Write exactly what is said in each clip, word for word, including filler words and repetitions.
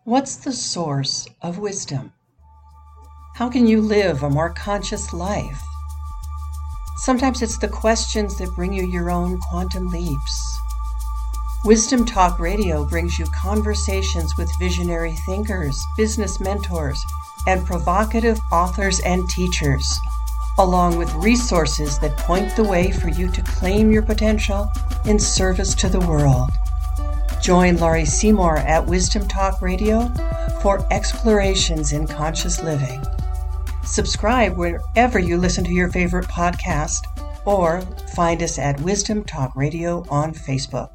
What's the source of wisdom? How can you live a more conscious life? Sometimes it's the questions that bring you your own quantum leaps. Wisdom Talk Radio brings you conversations with visionary thinkers, business mentors, and provocative authors and teachers, along with resources that point the way for you to claim your potential in service to the world. Join Laurie Seymour at Wisdom Talk Radio for explorations in conscious living. Subscribe wherever you listen to your favorite podcast, or find us at Wisdom Talk Radio on Facebook.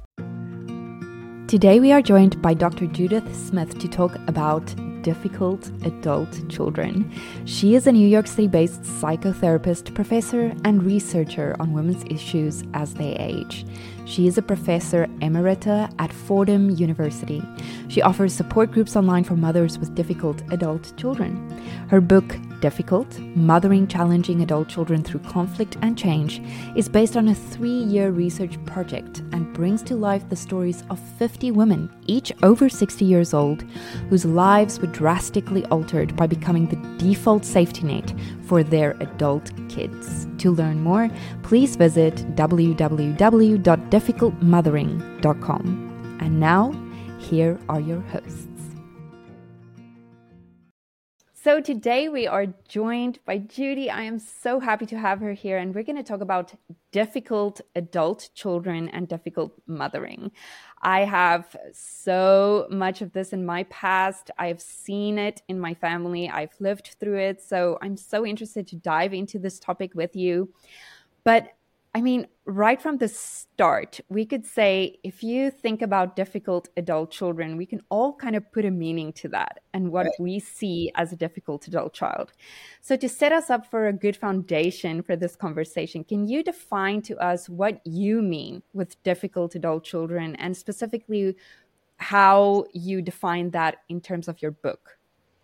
Today we are joined by Doctor Judith Smith to talk about difficult adult children. She is a New York City-based psychotherapist, professor, and researcher on women's issues as they age. She is a professor emerita at Fordham University. She offers support groups online for mothers with difficult adult children. Her book, Difficult: Mothering Challenging Adult Children Through Conflict and Change, is based on a three-year research project and brings to life the stories of fifty women, each over sixty years old, whose lives were drastically altered by becoming the default safety net for their adult kids. To learn more, please visit w w w dot difficult mothering dot com. And now, here are your hosts. So today we are joined by Judy. I am so happy to have her here, and we're going to talk about difficult adult children and difficult mothering. I have so much of this in my past. I've seen it in my family. I've lived through it. So I'm so interested to dive into this topic with you. But I mean, right from the start, we could say, if you think about difficult adult children, we can all kind of put a meaning to that and what Right. we see as a difficult adult child. So to set us up for a good foundation for this conversation, can you define to us what you mean with difficult adult children, and specifically how you define that in terms of your book?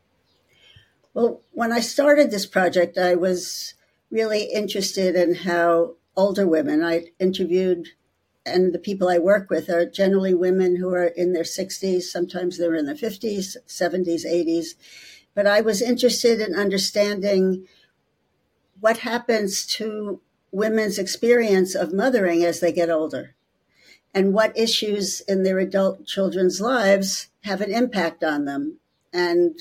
Well, when I started this project, I was really interested in how older women I interviewed, and the people I work with are generally women who are in their sixties, sometimes they're in their fifties, seventies, eighties. But I was interested in understanding what happens to women's experience of mothering as they get older, and what issues in their adult children's lives have an impact on them and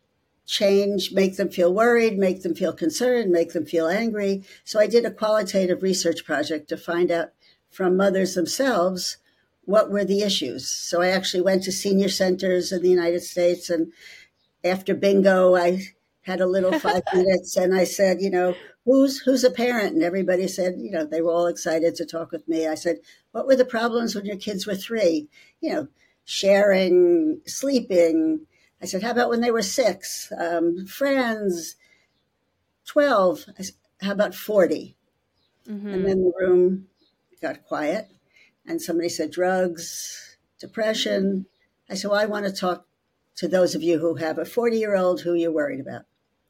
change, make them feel worried, make them feel concerned, make them feel angry. So I did a qualitative research project to find out from mothers themselves what were the issues. So I actually went to senior centers in the United States, and after bingo, I had a little five minutes and I said, you know, who's who's a parent? And everybody said, you know, they were all excited to talk with me. I said, what were the problems when your kids were three? You know, sharing, sleeping. I said, how about when they were six? Um, friends, twelve. I said, how about forty? Mm-hmm. And then the room got quiet. And somebody said, drugs, depression. I said, well, I want to talk to those of you who have a forty-year-old who you're worried about.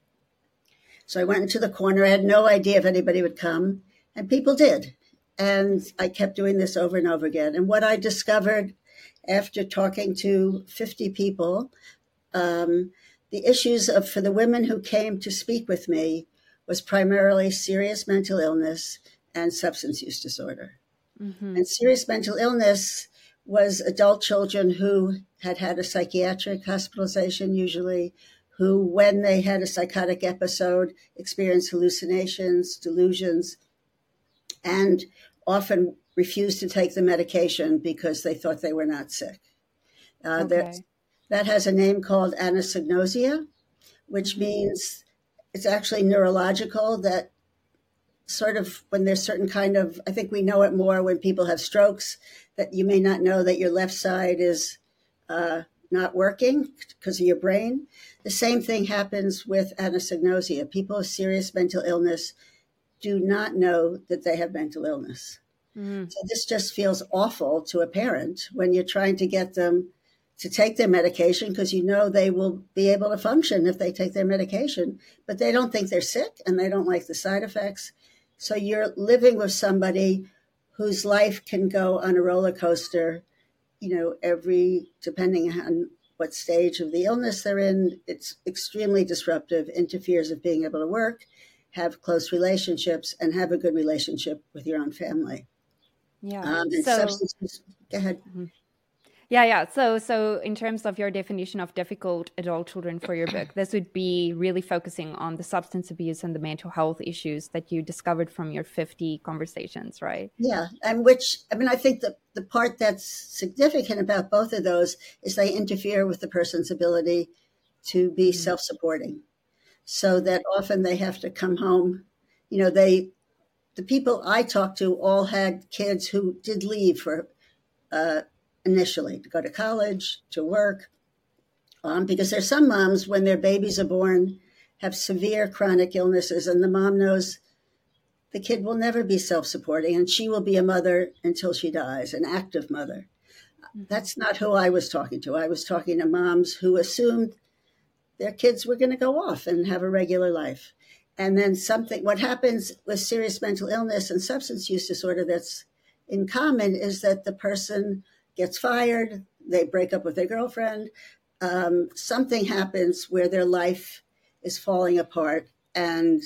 So I went into the corner. I had no idea if anybody would come. And people did. And I kept doing this over and over again. And what I discovered after talking to fifty people, Um, the issues of for the women who came to speak with me was primarily serious mental illness and substance use disorder. Mm-hmm. And serious mental illness was adult children who had had a psychiatric hospitalization, usually, who, when they had a psychotic episode, experienced hallucinations, delusions, and often refused to take the medication because they thought they were not sick. Uh, okay. That has a name called anosognosia, which means it's actually neurological, that sort of when there's certain kind of, I think we know it more when people have strokes, that you may not know that your left side is uh, not working because of your brain. The same thing happens with anosognosia. People with serious mental illness do not know that they have mental illness. Mm. So this just feels awful to a parent when you're trying to get them to take their medication because you know they will be able to function if they take their medication, but they don't think they're sick and they don't like the side effects. So you're living with somebody whose life can go on a roller coaster, you know, every, depending on what stage of the illness they're in. It's extremely disruptive, interferes with being able to work, have close relationships, and have a good relationship with your own family. Yeah. Um, and so, substance use, go ahead. Mm-hmm. Yeah, yeah. So, so in terms of your definition of difficult adult children for your book, this would be really focusing on the substance abuse and the mental health issues that you discovered from your fifty conversations, right? Yeah, and which, I mean, I think the, the part that's significant about both of those is they interfere with the person's ability to be mm-hmm. self-supporting. So that often they have to come home, you know, they, the people I talked to all had kids who did leave for, uh, initially to go to college, to work, um, because there's some moms when their babies are born have severe chronic illnesses, and the mom knows the kid will never be self-supporting and she will be a mother until she dies, an active mother. Mm-hmm. That's not who I was talking to. I was talking to moms who assumed their kids were going to go off and have a regular life. And then something, what happens with serious mental illness and substance use disorder that's in common is that the person gets fired, they break up with their girlfriend, um, something happens where their life is falling apart, and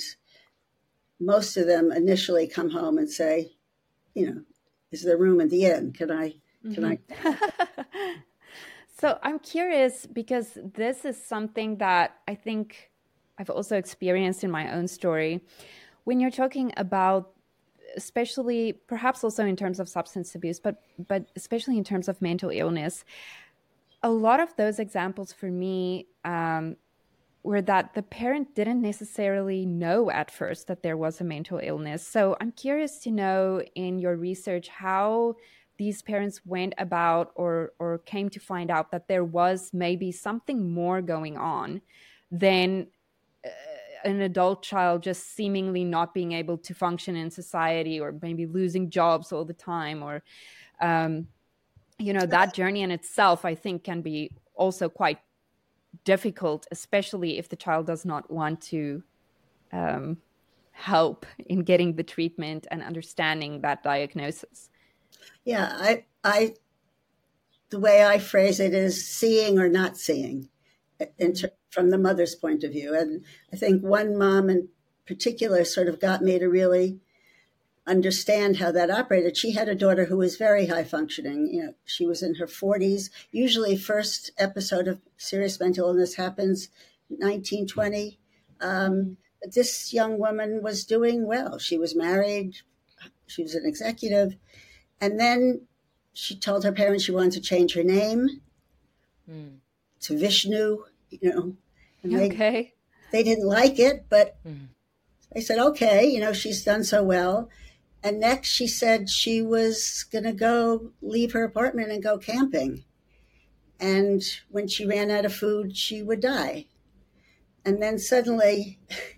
most of them initially come home and say, you know, is there room at the inn? Can I, can mm-hmm. I? So I'm curious, because this is something that I think I've also experienced in my own story. When you're talking about, especially perhaps also in terms of substance abuse, but but especially in terms of mental illness, a lot of those examples for me um, were that the parent didn't necessarily know at first that there was a mental illness. So I'm curious to know in your research how these parents went about or or came to find out that there was maybe something more going on than uh, an adult child just seemingly not being able to function in society, or maybe losing jobs all the time, or, um, you know, that journey in itself, I think, can be also quite difficult, especially if the child does not want to um, help in getting the treatment and understanding that diagnosis. Yeah, I, I, the way I phrase it is seeing or not seeing. In ter- from the mother's point of view. And I think one mom in particular sort of got me to really understand how that operated. She had a daughter who was very high functioning. You know, she was in her forties. Usually first episode of serious mental illness happens nineteen, twenty. Um, but this young woman was doing well. She was married. She was an executive. And then she told her parents she wanted to change her name mm. to Vishnu, you know. And they, okay. They didn't like it, but mm. they said, okay, you know, she's done so well. And next she said she was going to go leave her apartment and go camping. And when she ran out of food, she would die. And then suddenly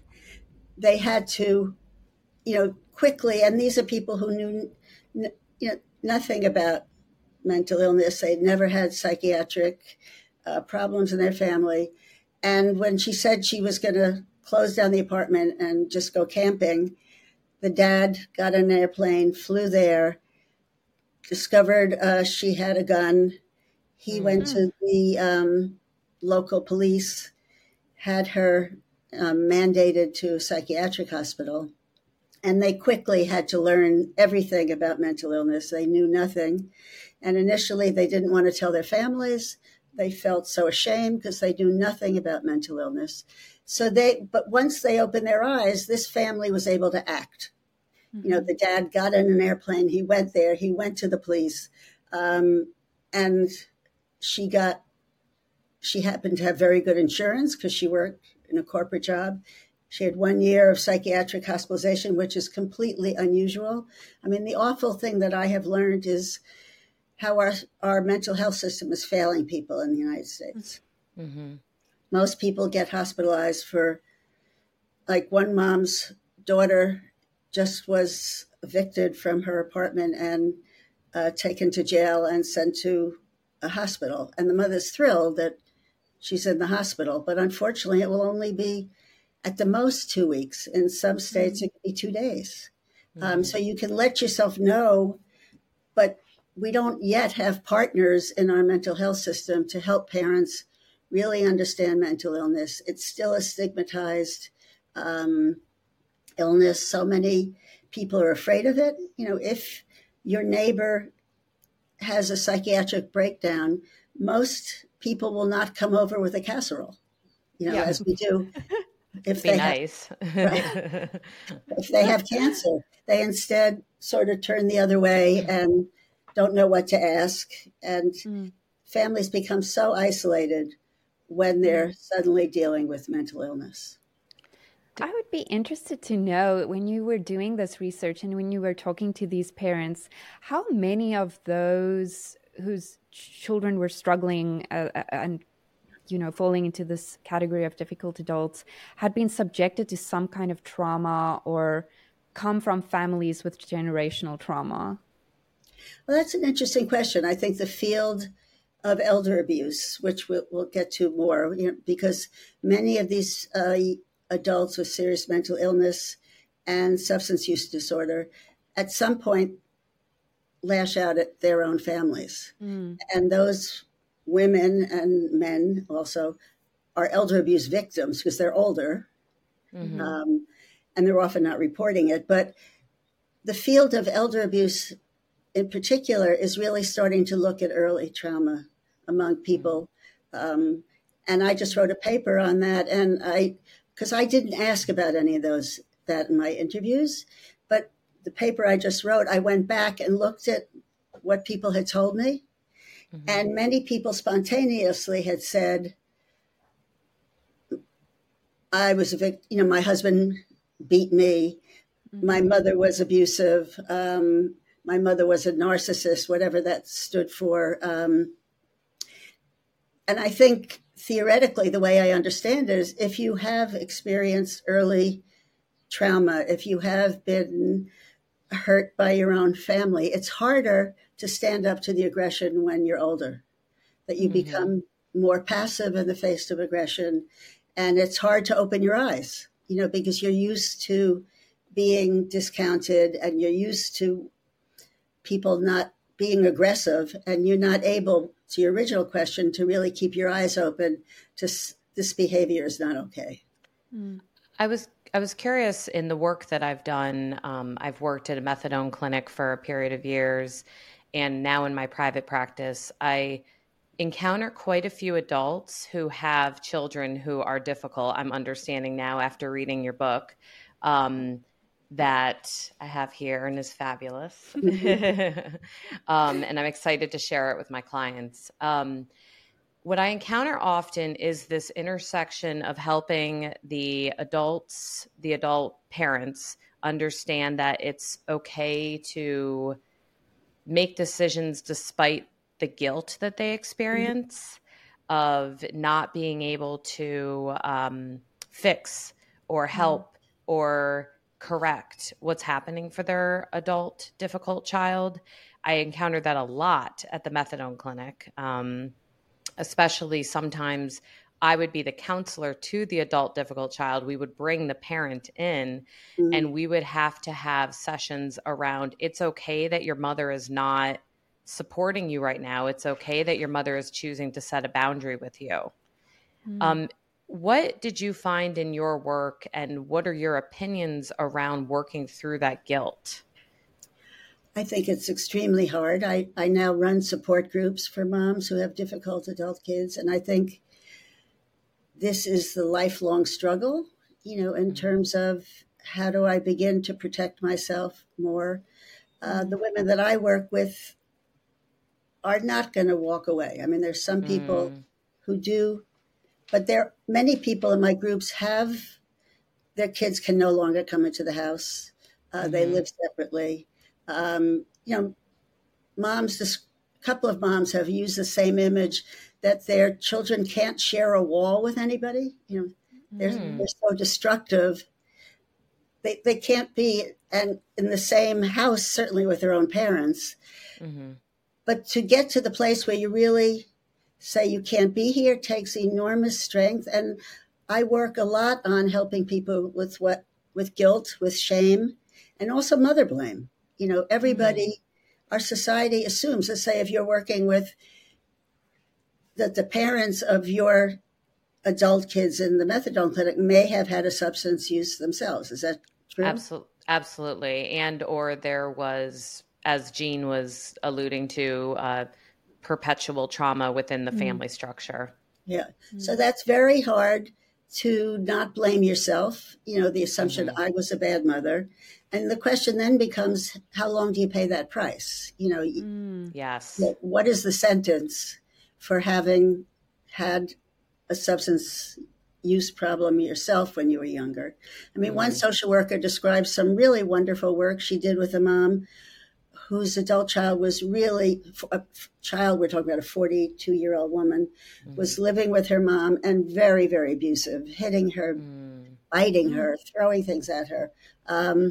they had to, you know, quickly, and these are people who knew, you know, nothing about mental illness. They'd never had psychiatric uh, problems in their family. And when she said she was going to close down the apartment and just go camping, the dad got on an airplane, flew there, discovered uh, she had a gun. He mm-hmm. went to the um, local police, had her um, mandated to a psychiatric hospital. And they quickly had to learn everything about mental illness. They knew nothing. And initially, they didn't want to tell their families. They felt so ashamed because they knew nothing about mental illness. So they, but once they opened their eyes, this family was able to act. Mm-hmm. You know, the dad got in an airplane. He went there. He went to the police. Um, and she got, she happened to have very good insurance because she worked in a corporate job. She had one year of psychiatric hospitalization, which is completely unusual. I mean, the awful thing that I have learned is how our, our mental health system is failing people in the United States. Mm-hmm. Most people get hospitalized for, like one mom's daughter just was evicted from her apartment and uh, taken to jail and sent to a hospital. And the mother's thrilled that she's in the hospital. But unfortunately, it will only be at the most two weeks. In some states, mm-hmm. it could be two days. Mm-hmm. Um, so you can let yourself know, but we don't yet have partners in our mental health system to help parents really understand mental illness. It's still a stigmatized um, illness. So many people are afraid of it. You know, if your neighbor has a psychiatric breakdown, most people will not come over with a casserole, you know, yeah. as we do. If Be they nice. have, right, if they have cancer, they instead sort of turn the other way and don't know what to ask. And mm. families become so isolated when they're suddenly dealing with mental illness. I would be interested to know, when you were doing this research and when you were talking to these parents, how many of those whose children were struggling uh, and, you know, falling into this category of difficult adults had been subjected to some kind of trauma or come from families with generational trauma? Well, that's an interesting question. I think the field of elder abuse, which we'll, we'll get to more, you know, because many of these uh, adults with serious mental illness and substance use disorder at some point lash out at their own families. Mm. And those women and men also are elder abuse victims because they're older, mm-hmm. um, and they're often not reporting it. But the field of elder abuse in particular is really starting to look at early trauma among people. Mm-hmm. Um, and I just wrote a paper on that. And I, because I didn't ask about any of those, that in my interviews, but the paper I just wrote, I went back and looked at what people had told me. Mm-hmm. And many people spontaneously had said, I was a victim, you know, my husband beat me. Mm-hmm. My mother was abusive. Um, my mother was a narcissist, whatever that stood for. Um, and I think theoretically, the way I understand it is if you have experienced early trauma, if you have been hurt by your own family, it's harder to stand up to the aggression when you're older, that you mm-hmm. become more passive in the face of aggression. And it's hard to open your eyes, you know, because you're used to being discounted and you're used to people not being aggressive, and you're not able, to your original question, to really keep your eyes open to this behavior is not okay. Mm. I was I was curious in the work that I've done. Um, I've worked at a methadone clinic for a period of years, and now in my private practice, I encounter quite a few adults who have children who are difficult. I'm understanding now after reading your book um, that I have here and is fabulous. Mm-hmm. um, and I'm excited to share it with my clients. Um, what I encounter often is this intersection of helping the adults, the adult parents, understand that it's okay to make decisions despite the guilt that they experience mm-hmm. of not being able to um, fix or help mm-hmm. or correct what's happening for their adult difficult child. I encountered that a lot at the methadone clinic. Um, especially sometimes I would be the counselor to the adult difficult child. We would bring the parent in mm-hmm. and we would have to have sessions around, it's okay that your mother is not supporting you right now. It's okay that your mother is choosing to set a boundary with you. Mm-hmm. Um, What did you find in your work, and what are your opinions around working through that guilt? I think it's extremely hard. I, I now run support groups for moms who have difficult adult kids, and I think this is the lifelong struggle, you know, in terms of how do I begin to protect myself more. Uh, the women that I work with are not going to walk away. I mean, there's some people mm. who do. But there, many people in my groups have, their kids can no longer come into the house. Uh, mm-hmm. They live separately. Um, you know, moms, this couple of moms have used the same image that their children can't share a wall with anybody. You know, they're, mm. they're so destructive. They they can't be and in the same house, certainly with their own parents. Mm-hmm. But to get to the place where you really say you can't be here takes enormous strength. And I work a lot on helping people with what, with guilt, with shame, and also mother blame. You know, everybody, mm-hmm. our society assumes, let's say if you're working with that the parents of your adult kids in the methadone clinic may have had a substance use themselves. Is that true? Absolutely. Absolutely. And or there was, as Jean was alluding to, uh, perpetual trauma within the family mm. structure. Yeah. Mm. So that's very hard to not blame yourself. You know, the assumption mm-hmm. I was a bad mother. And the question then becomes, how long do you pay that price? You know, mm. yes. What is the sentence for having had a substance use problem yourself when you were younger? I mean, mm-hmm. one social worker describes some really wonderful work she did with a mom whose adult child was really, a child, we're talking about a forty-two-year-old woman, mm-hmm. was living with her mom and very, very abusive, hitting her, mm. biting mm. her, throwing things at her. Um,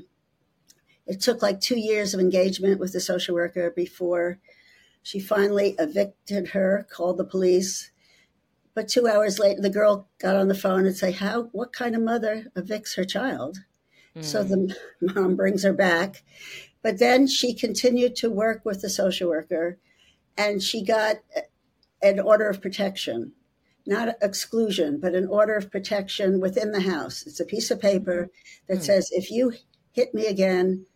it took like two years of engagement with the social worker before she finally evicted her, called the police. But two hours later, the girl got on the phone and said, "How? What kind of mother evicts her child?" Mm. So the mom brings her back. But then she continued to work with the social worker, and she got an order of protection, not exclusion, but an order of protection within the house. It's a piece of paper that mm. says, if you hit me again,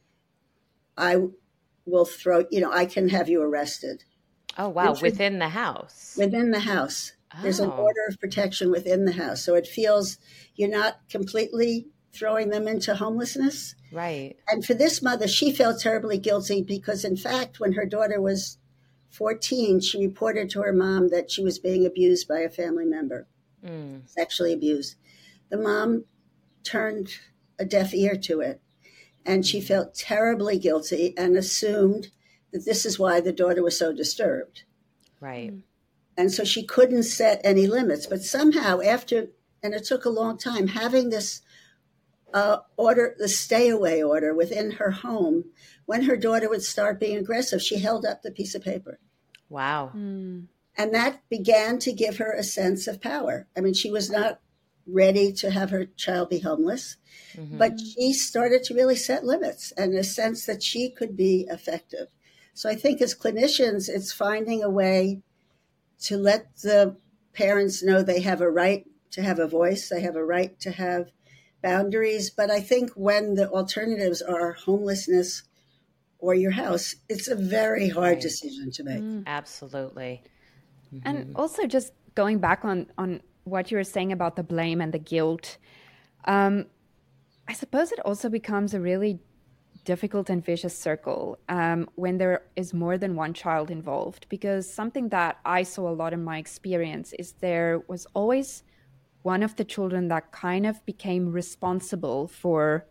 I will throw, you know, I can have you arrested. Oh, wow. She, within the house. Within the house. Oh. There's an order of protection within the house. So it feels you're not completely throwing them into homelessness. Right. And for this mother, she felt terribly guilty because, in fact, when her daughter was fourteen, she reported to her mom that she was being abused by a family member, mm. sexually abused. The mom turned a deaf ear to it, and she felt terribly guilty and assumed that this is why the daughter was so disturbed. Right. And so she couldn't set any limits. But somehow after, and it took a long time, having this uh, order, the stay away order within her home, when her daughter would start being aggressive, she held up the piece of paper. Wow. Mm. And that began to give her a sense of power. I mean, she was not ready to have her child be homeless, mm-hmm. but she started to really set limits and a sense that she could be effective. So I think as clinicians, it's finding a way to let the parents know they have a right to have a voice, they have a right to have boundaries. But I think when the alternatives are homelessness or your house, it's a very hard right. decision to make. Mm. Absolutely. Mm-hmm. And also just going back on, on what you were saying about the blame and the guilt, um, I suppose it also becomes a really difficult and vicious circle um, when there is more than one child involved, because something that I saw a lot in my experience is there was always one of the children that kind of became responsible for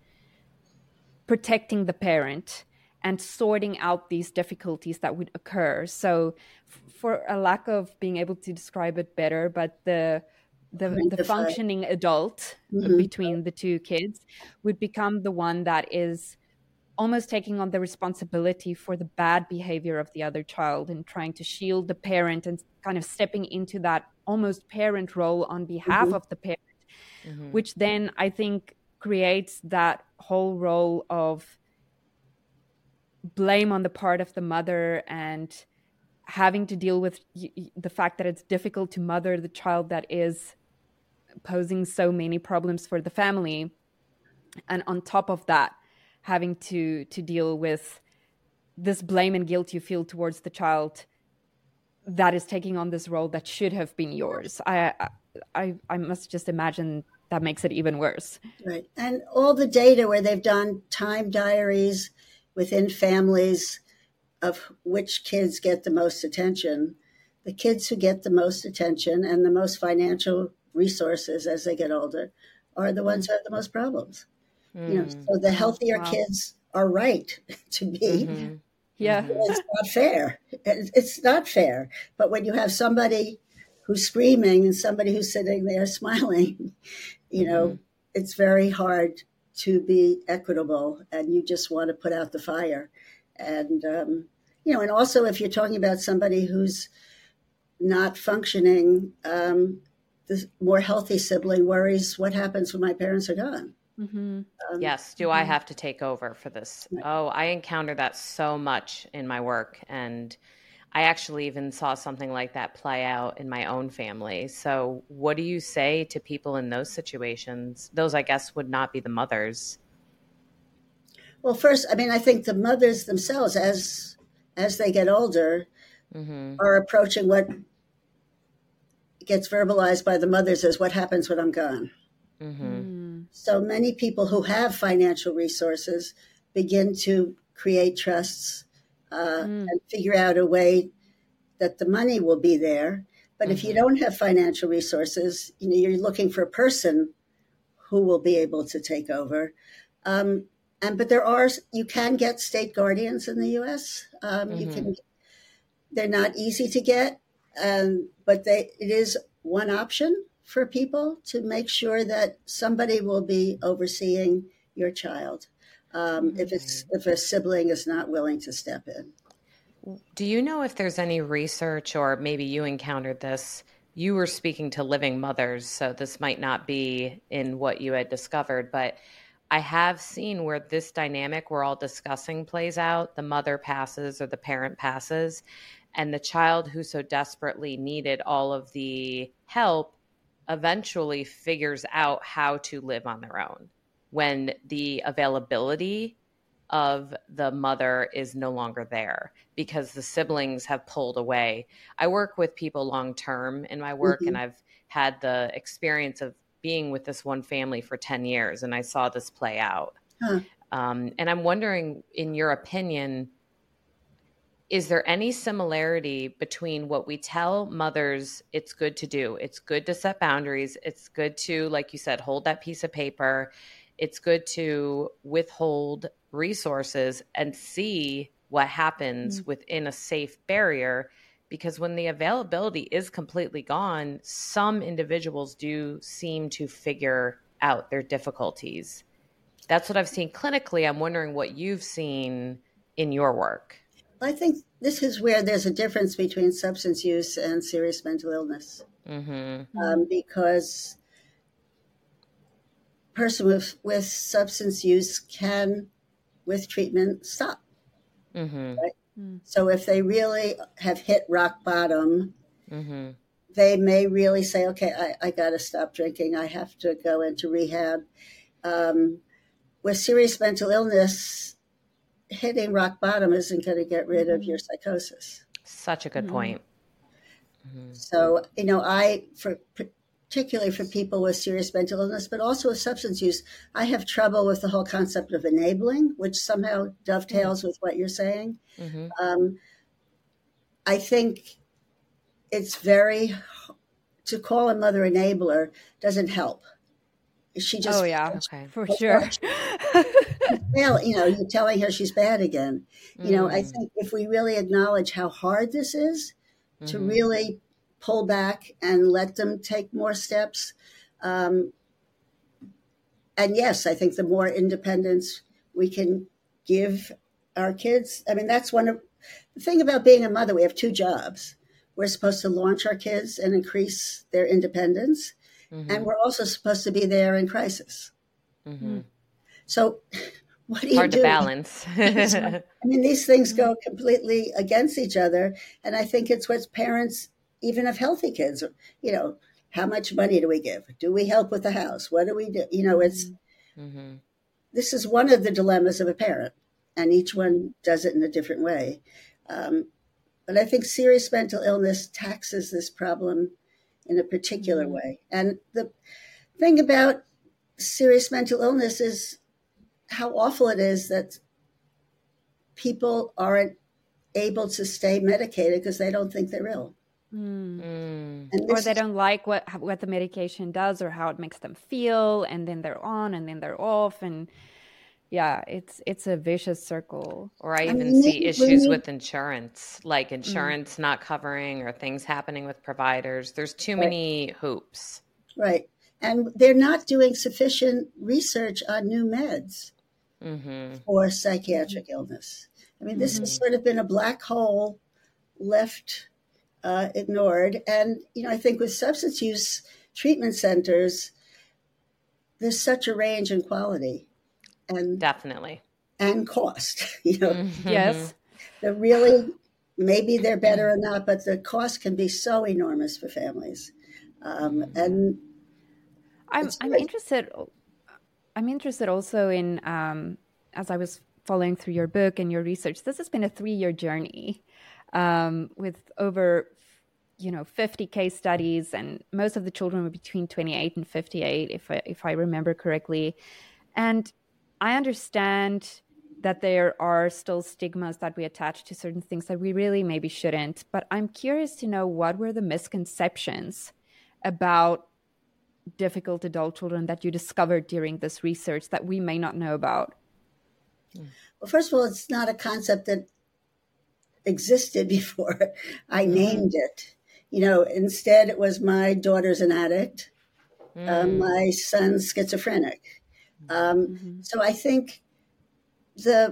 protecting the parent and sorting out these difficulties that would occur. So f- for a lack of being able to describe it better, but the the, the functioning adult mm-hmm. between the two kids would become the one that is almost taking on the responsibility for the bad behavior of the other child and trying to shield the parent and kind of stepping into that almost parent role on behalf mm-hmm. of the parent, mm-hmm. which then I think creates that whole role of blame on the part of the mother and having to deal with the fact that it's difficult to mother the child that is posing so many problems for the family. And on top of that, having to to deal with this blame and guilt you feel towards the child that is taking on this role that should have been yours. I I I must just imagine that makes it even worse. Right. And all the data where they've done time diaries within families of which kids get the most attention, the kids who get the most attention and the most financial resources as they get older are the ones who have the most problems. Mm. You know, so the healthier wow. kids are right to be. Mm-hmm. Yeah. It's not fair. It's not fair. But when you have somebody who's screaming and somebody who's sitting there smiling, you know, mm-hmm. it's very hard to be equitable, and you just want to put out the fire. And, um, you know, and also if you're talking about somebody who's not functioning, um, the more healthy sibling worries, what happens when my parents are gone? Mm-hmm. Um, yes. Do mm-hmm. I have to take over for this? Right. Oh, I encounter that so much in my work. And I actually even saw something like that play out in my own family. So what do you say to people in those situations? Those, I guess, would not be the mothers. Well, first, I mean, I think the mothers themselves, as as they get older, mm-hmm. are approaching what gets verbalized by the mothers as what happens when I'm gone. Mm-hmm. Mm. So many people who have financial resources begin to create trusts uh, mm. and figure out a way that the money will be there. But mm-hmm. if you don't have financial resources, you know, you're looking for a person who will be able to take over. Um, and but there are, you can get state guardians in the U S. Um, mm-hmm. You can, they're not easy to get, um, but they it is one option for people to make sure that somebody will be overseeing your child um, mm-hmm. if it's if a sibling is not willing to step in. Do you know if there's any research, or maybe you encountered this? You were speaking to living mothers, so this might not be in what you had discovered, but I have seen where this dynamic we're all discussing plays out. The mother passes or the parent passes, and the child who so desperately needed all of the help eventually figures out how to live on their own when the availability of the mother is no longer there because the siblings have pulled away. I work with people long term in my work, mm-hmm. and I've had the experience of being with this one family for ten years, and I saw this play out. Huh. Um, and I'm wondering, in your opinion, is there any similarity between what we tell mothers it's good to do? It's good to set boundaries. It's good to, like you said, hold that piece of paper. It's good to withhold resources and see what happens mm-hmm. within a safe barrier. Because when the availability is completely gone, some individuals do seem to figure out their difficulties. That's what I've seen clinically. I'm wondering what you've seen in your work. I think this is where there's a difference between substance use and serious mental illness. Mm-hmm. Um, because a person with, with substance use can, with treatment, stop. Mm-hmm. Right? Mm. So if they really have hit rock bottom, mm-hmm. they may really say, okay, I, I got to stop drinking. I have to go into rehab. Um, with serious mental illness, hitting rock bottom isn't going to get rid of your psychosis. Such a good mm-hmm. point. Mm-hmm. So, you know, I, for particularly for people with serious mental illness, but also with substance use, I have trouble with the whole concept of enabling, which somehow dovetails mm-hmm. with what you're saying. Mm-hmm. Um, I think it's very, to call a mother enabler doesn't help. She just, oh yeah, okay, for sure. Well, you know, you're telling her she's bad again. You mm. know, I think if we really acknowledge how hard this is, mm-hmm. to really pull back and let them take more steps. Um, and yes, I think the more independence we can give our kids. I mean, that's one of the thing about being a mother. We have two jobs. We're supposed to launch our kids and increase their independence. Mm-hmm. And we're also supposed to be there in crisis. Mm-hmm. So what do you Hard do? to balance. I mean, these things go completely against each other. And I think it's what parents, even of healthy kids, you know, how much money do we give? Do we help with the house? What do we do? You know, it's, mm-hmm. this is one of the dilemmas of a parent, and each one does it in a different way. Um, but I think serious mental illness taxes this problem in a particular mm-hmm. way. And the thing about serious mental illness is how awful it is that people aren't able to stay medicated because they don't think they're ill. Mm. And or they don't like what what the medication does or how it makes them feel, and then they're on and then they're off, and yeah, it's it's a vicious circle. Or I even I mean, see issues need... with insurance, like insurance mm. not covering or things happening with providers. There's too right. many hoops. Right. And they're not doing sufficient research on new meds mm-hmm. for psychiatric illness. I mean, this mm-hmm. has sort of been a black hole left uh, ignored. And, you know, I think with substance use treatment centers, there's such a range in quality. And definitely. And cost, you know. Mm-hmm. Yes. The really maybe they're better or not, but the cost can be so enormous for families. Um, and I'm I'm interested. I'm interested also in um, as I was following through your book and your research. This has been a three-year journey um, with over, you know, fifty case studies, and most of the children were between twenty-eight and fifty-eight, if I, if I remember correctly. And I understand that there are still stigmas that we attach to certain things that we really maybe shouldn't. But I'm curious to know, what were the misconceptions about difficult adult children that you discovered during this research that we may not know about? Well, first of all, it's not a concept that existed before I mm-hmm. named it. You know, instead it was my daughter's an addict, mm. um, my son's schizophrenic. Um, mm-hmm. So I think the,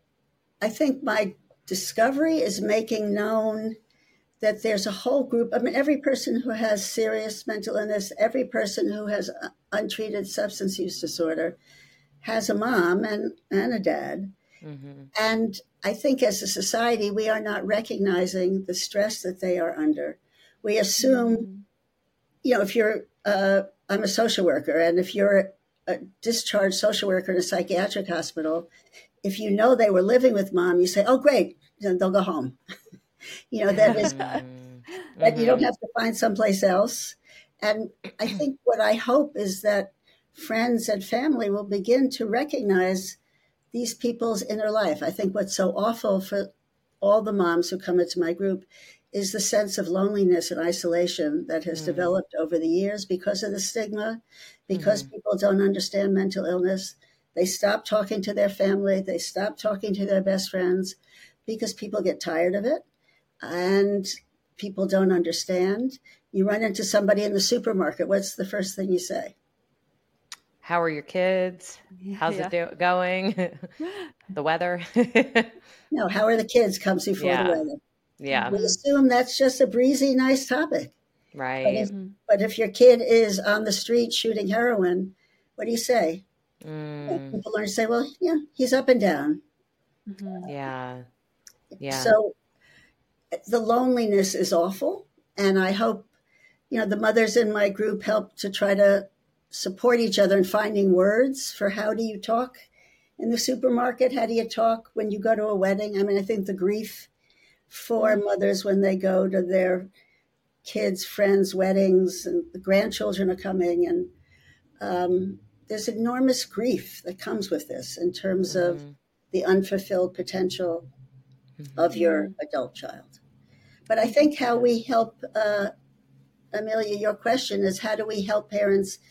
I think my discovery is making known that there's a whole group. I mean, every person who has serious mental illness, every person who has untreated substance use disorder has a mom and, and a dad. Mm-hmm. And I think as a society, we are not recognizing the stress that they are under. We assume, mm-hmm. you know, if you're, uh, I'm a social worker, and if you're a discharged social worker in a psychiatric hospital, if you know they were living with mom, you say, oh, great, then they'll go home. You know, that is mm-hmm. that you don't have to find someplace else. And I think what I hope is that friends and family will begin to recognize these people's inner life. I think what's so awful for all the moms who come into my group is the sense of loneliness and isolation that has mm-hmm. developed over the years because of the stigma, because mm-hmm. people don't understand mental illness. They stop talking to their family. They stop talking to their best friends because people get tired of it. And people don't understand. You run into somebody in the supermarket. What's the first thing you say? How are your kids? How's yeah. it do- going? The weather? No, how are the kids comes before yeah. the weather. Yeah. We assume that's just a breezy, nice topic. Right. But if, mm-hmm. but if your kid is on the street shooting heroin, what do you say? Mm. You know, people learn to say, well, yeah, he's up and down. Mm-hmm. Yeah. Yeah. So the loneliness is awful. And I hope, you know, the mothers in my group help to try to support each other in finding words for how do you talk in the supermarket? How do you talk when you go to a wedding? I mean, I think the grief for mm-hmm. mothers when they go to their kids' friends' weddings and the grandchildren are coming. And um, there's enormous grief that comes with this in terms mm-hmm. of the unfulfilled potential mm-hmm. of your adult child. But I think how we help, uh, Amelia, your question is how do we help parents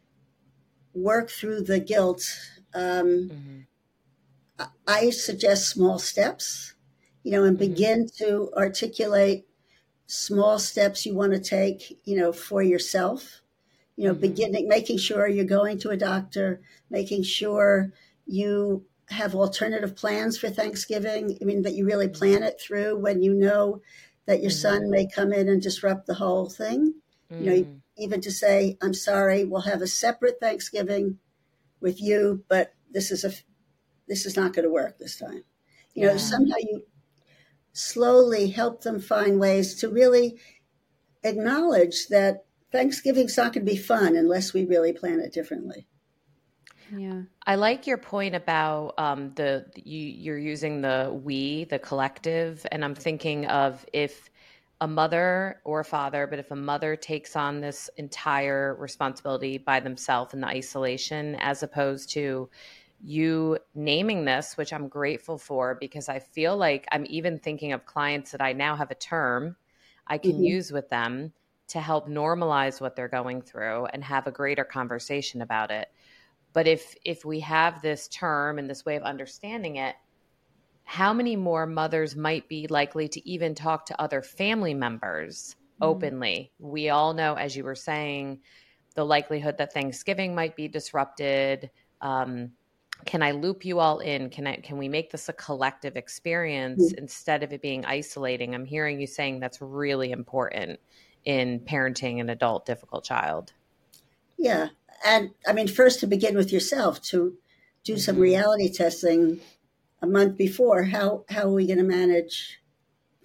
work through the guilt? Um, mm-hmm. I suggest small steps, you know, and mm-hmm. begin to articulate small steps you want to take, you know, for yourself, you know, mm-hmm. beginning, making sure you're going to a doctor, making sure you have alternative plans for Thanksgiving. I mean, that you really plan it through when you know that your mm-hmm. son may come in and disrupt the whole thing. Mm-hmm. You know, even to say, I'm sorry, we'll have a separate Thanksgiving with you, but this is a, this is not going to work this time. You yeah. know, somehow you slowly help them find ways to really acknowledge that Thanksgiving's not going to be fun unless we really plan it differently. Yeah, I like your point about um, the you, you're using the we, the collective, and I'm thinking of if a mother or a father, but if a mother takes on this entire responsibility by themselves in the isolation, as opposed to you naming this, which I'm grateful for, because I feel like I'm even thinking of clients that I now have a term I can mm-hmm. use with them to help normalize what they're going through and have a greater conversation about it. But if if we have this term and this way of understanding it, how many more mothers might be likely to even talk to other family members mm-hmm. openly? We all know, as you were saying, the likelihood that Thanksgiving might be disrupted. Um, can I loop you all in? Can I, can we make this a collective experience mm-hmm. instead of it being isolating? I'm hearing you saying that's really important in parenting an adult difficult child. Yeah. And I mean, first to begin with yourself, to do mm-hmm. some reality testing a month before. How how are we going to manage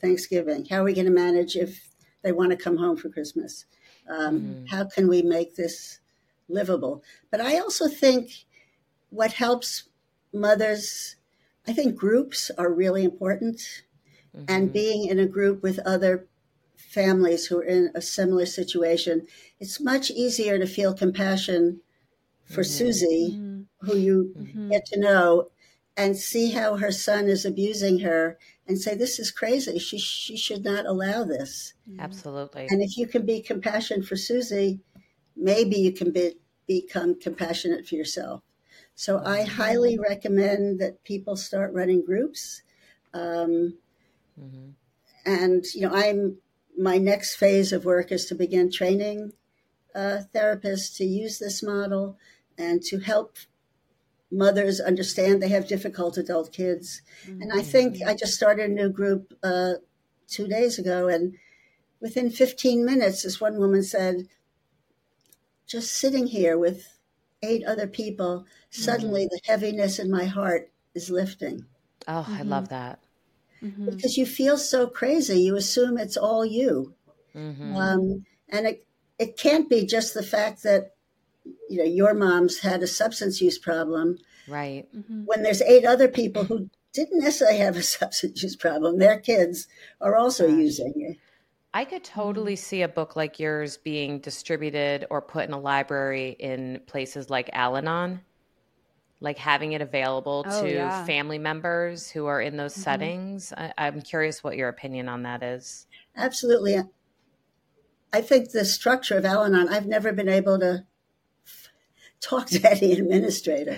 Thanksgiving? How are we going to manage if they want to come home for Christmas? Um, mm-hmm. How can we make this livable? But I also think what helps mothers, I think groups are really important. Mm-hmm. And being in a group with other families who are in a similar situation, it's much easier to feel compassion for mm-hmm. Susie, mm-hmm. who you mm-hmm. get to know, and see how her son is abusing her and say, this is crazy. She she should not allow this. Absolutely. And if you can be compassionate for Susie, maybe you can be, become compassionate for yourself. So mm-hmm. I highly recommend that people start running groups. Um, mm-hmm. And, you know, I'm my next phase of work is to begin training uh, therapists to use this model and to help mothers understand they have difficult adult kids. Mm-hmm. And I think I just started a new group uh, two days ago, and within fifteen minutes, this one woman said, just sitting here with eight other people, suddenly mm-hmm. the heaviness in my heart is lifting. Oh, mm-hmm. I love that. Mm-hmm. Because you feel so crazy. You assume it's all you. Mm-hmm. Um, and it, it can't be just the fact that, you know, your mom's had a substance use problem. Right. Mm-hmm. When there's eight other people who didn't necessarily have a substance use problem, their kids are also Gosh. using it. I could totally see a book like yours being distributed or put in a library in places like Al-Anon, like having it available oh, to yeah. family members who are in those mm-hmm. settings. I, I'm curious what your opinion on that is. Absolutely. I think the structure of Al-Anon, I've never been able to talk to any administrator.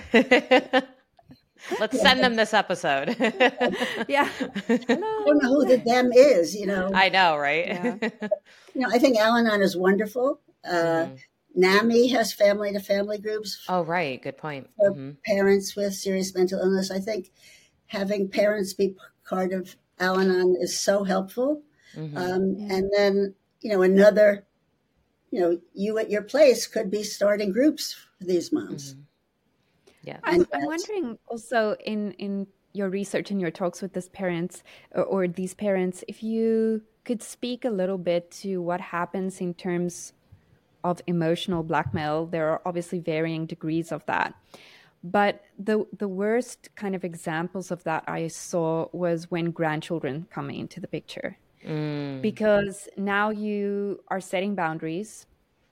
Let's send them this episode. Yeah. I don't know who the them is, you know. I know, right? Yeah. You know, I think Al-Anon is wonderful. Uh, mm. NAMI has family-to-family groups. Oh, right. Good point. For mm-hmm. parents with serious mental illness. I think having parents be part of Al-Anon is so helpful. Mm-hmm. Um, yeah. And then, you know, another, you know, you at your place could be starting groups for these moms. Mm-hmm. Yeah. I'm, I'm wondering also in, in your research and your talks with these parents or, or these parents, if you could speak a little bit to what happens in terms of emotional blackmail. There are obviously varying degrees of that. But the the worst kind of examples of that I saw was when grandchildren come into the picture. Mm. Because now you are setting boundaries.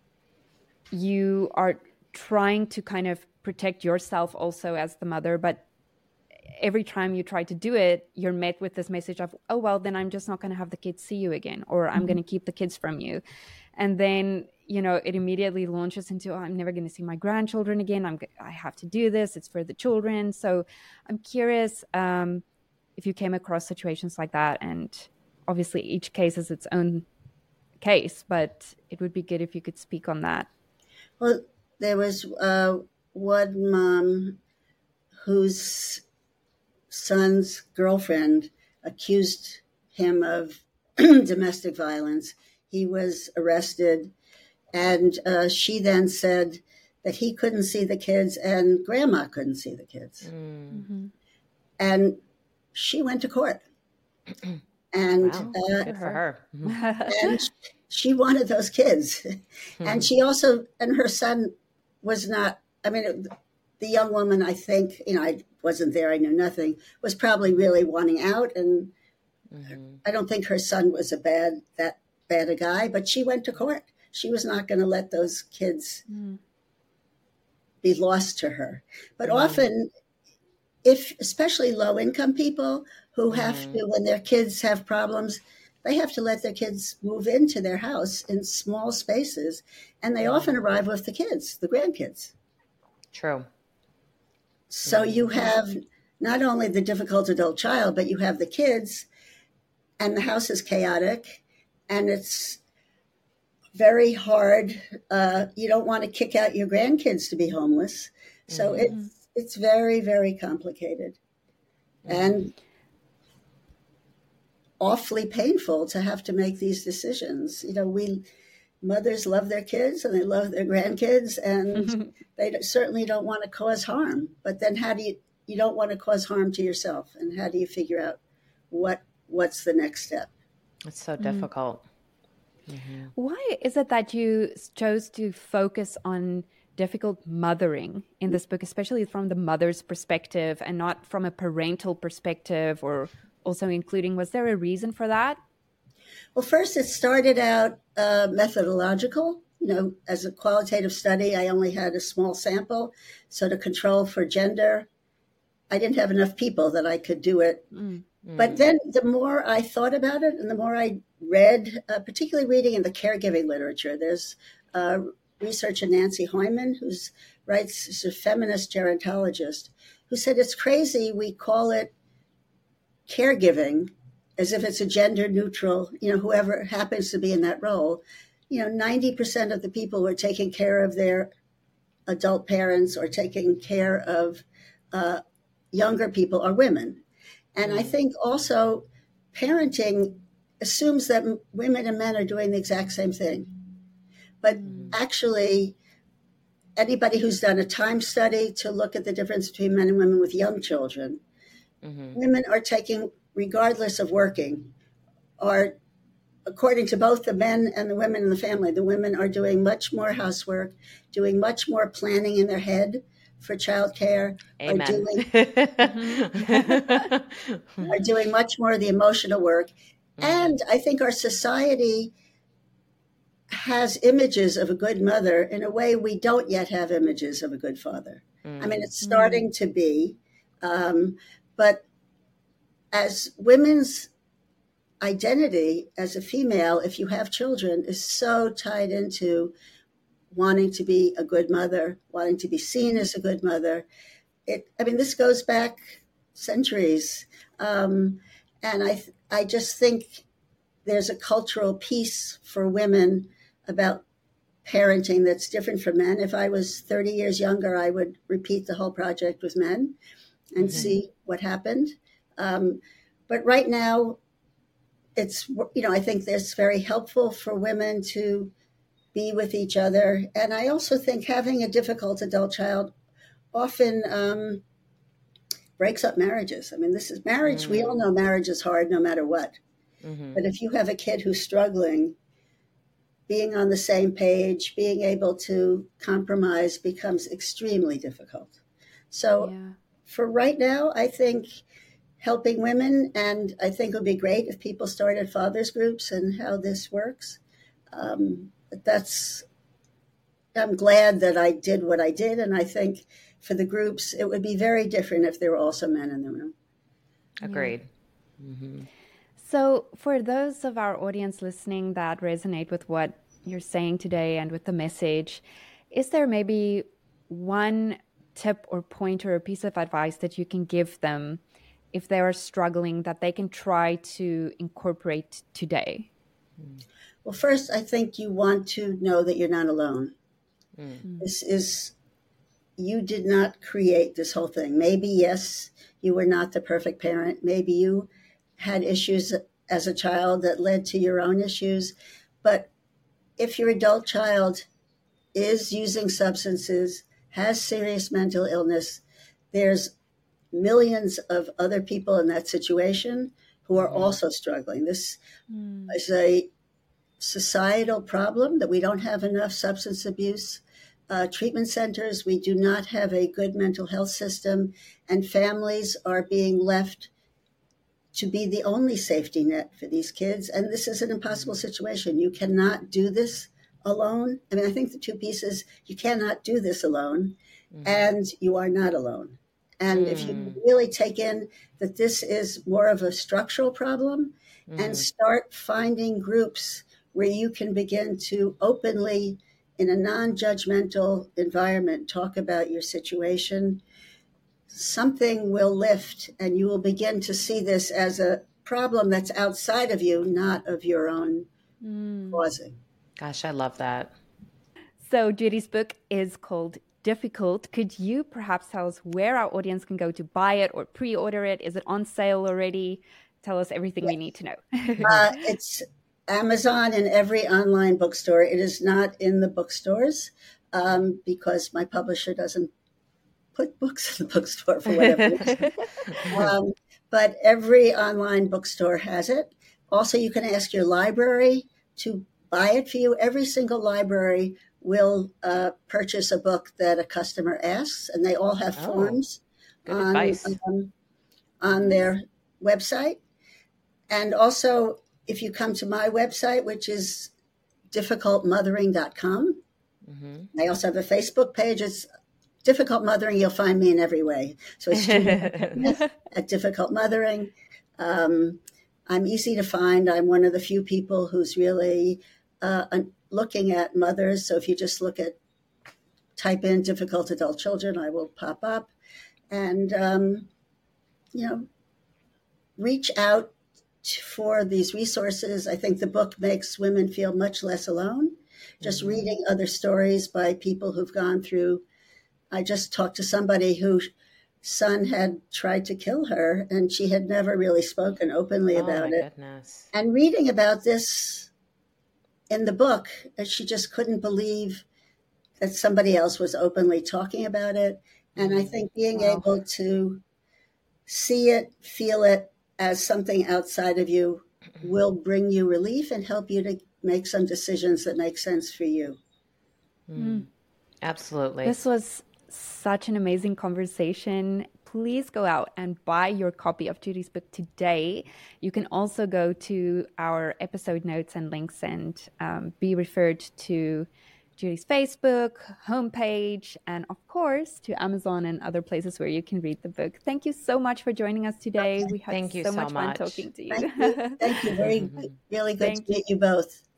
You are trying to kind of protect yourself also as the mother, but every time you try to do it, you're met with this message of, oh, well, then I'm just not going to have the kids see you again, or I'm mm-hmm. going to keep the kids from you. And then, you know, it immediately launches into, oh, I'm never going to see my grandchildren again. I'm, I have to do this. It's for the children. So I'm curious um, if you came across situations like that. And obviously each case is its own case, but it would be good if you could speak on that. Well, there was uh, one mom whose son's girlfriend accused him of domestic violence. He was arrested, and uh, she then said that he couldn't see the kids and grandma couldn't see the kids. Mm-hmm. And she went to court. And wow. uh, good for her. And she wanted those kids. Mm-hmm. And she also, and her son was not, I mean, it, the young woman, I think, you know, I wasn't there, I knew nothing, was probably really wanting out. And mm-hmm. I don't think her son was a bad, that bad a guy, but she went to court. She was not going to let those kids mm. be lost to her. But mm. often, if, especially low income people who have mm. to, when their kids have problems, they have to let their kids move into their house in small spaces. And they mm. often arrive with the kids, the grandkids. True. So you have not only the difficult adult child, but you have the kids, and the house is chaotic, and it's very hard. Uh, you don't want to kick out your grandkids to be homeless. So mm-hmm. it's it's very, very complicated mm-hmm. and awfully painful to have to make these decisions. You know, we mothers love their kids and they love their grandkids, and they certainly don't want to cause harm. But then how do you, you don't want to cause harm to yourself. And how do you figure out what what's the next step? It's so difficult. Mm-hmm. Why is it that you chose to focus on difficult mothering in this book, especially from the mother's perspective and not from a parental perspective, or also including, was there a reason for that? Well, first it started out uh, methodological. You know, as a qualitative study, I only had a small sample. So to control for gender, I didn't have enough people that I could do it. Mm. But then the more I thought about it and the more I read, uh, particularly reading in the caregiving literature, there's a researcher, Nancy Hoyman, who writes, she's a feminist gerontologist, who said it's crazy we call it caregiving as if it's a gender neutral, you know, whoever happens to be in that role. You know, ninety percent of the people who are taking care of their adult parents or taking care of uh, younger people are women. And I think also parenting assumes that women and men are doing the exact same thing. But actually, anybody who's done a time study to look at the difference between men and women with young children, mm-hmm. women are taking, regardless of working, are, according to both the men and the women in the family, the women are doing much more housework, doing much more planning in their head for childcare, are doing, are doing much more of the emotional work. Mm-hmm. And I think our society has images of a good mother in a way we don't yet have images of a good father. Mm-hmm. I mean, it's starting to be, um, but as women's identity as a female, if you have children, is so tied into wanting to be a good mother, wanting to be seen as a good mother. It, I mean, this goes back centuries. Um, and I, I just think there's a cultural piece for women about parenting that's different from men. If I was thirty years younger, I would repeat the whole project with men and mm-hmm. see what happened. Um, but right now, it's, you know, I think that's very helpful for women to be with each other. And I also think having a difficult adult child often um, breaks up marriages. I mean, this is marriage. Mm-hmm. We all know marriage is hard no matter what. Mm-hmm. But if you have a kid who's struggling, being on the same page, being able to compromise becomes extremely difficult. So yeah. for right now, I think helping women, and I think it would be great if people started fathers groups and how this works. Um, But that's, I'm glad that I did what I did. And I think for the groups, it would be very different if there were also men in the room. Agreed. Yeah. Mm-hmm. So for those of our audience listening that resonate with what you're saying today and with the message, is there maybe one tip or point or a piece of advice that you can give them if they are struggling that they can try to incorporate today? Mm. Well, first, I think you want to know that you're not alone. Mm. This is, you did not create this whole thing. Maybe, yes, you were not the perfect parent. Maybe you had issues as a child that led to your own issues. But if your adult child is using substances, has serious mental illness, there's millions of other people in that situation who are mm. also struggling. This mm. is a societal problem that we don't have enough substance abuse uh, treatment centers. We do not have a good mental health system, and families are being left to be the only safety net for these kids. And this is an impossible situation. You cannot do this alone. I mean, I think the two pieces, you cannot do this alone, mm-hmm. and you are not alone. And mm. if you really take in that this is more of a structural problem mm. and start finding groups where you can begin to openly, in a non-judgmental environment, talk about your situation, something will lift and you will begin to see this as a problem that's outside of you, not of your own mm. causing. Gosh, I love that. So Judy's book is called Difficult. Could you perhaps tell us where our audience can go to buy it or pre-order it? Is it on sale already? Tell us everything yes. we need to know. uh, it's Amazon and every online bookstore. It is not in the bookstores um, because my publisher doesn't put books in the bookstore for whatever reason. um, but every online bookstore has it. also, you can ask your library to buy it for you. Every single library will uh, purchase a book that a customer asks, and they all have Oh, forms good on advice. um, on their website. And also, if you come to my website, which is difficult mothering dot com, Mm-hmm. I also have a Facebook page. It's Difficult Mothering. You'll find me in every way. So it's Judith Smith at Difficult Mothering. Um, I'm easy to find. I'm one of the few people who's really uh, looking at mothers. So if you just look at, type in difficult adult children, I will pop up. And, um, you know, reach out for these resources. I think the book makes women feel much less alone. Just mm-hmm. reading other stories by people who've gone through. I just talked to somebody whose son had tried to kill her, and she had never really spoken openly Oh about my it. goodness. And reading about this in the book, she just couldn't believe that somebody else was openly talking about it. And I think being Wow. able to see it, feel it as something outside of you will bring you relief and help you to make some decisions that make sense for you. Mm. Absolutely. This was such an amazing conversation. Please go out and buy your copy of Judy's book today. You can also go to our episode notes and links and um, be referred to Judy's Facebook, homepage, and of course to Amazon and other places where you can read the book. Thank you so much for joining us today. Okay. We had Thank you so, so much, much. fun talking to you. Thank you. Thank you. Very, really good Thank to meet you both.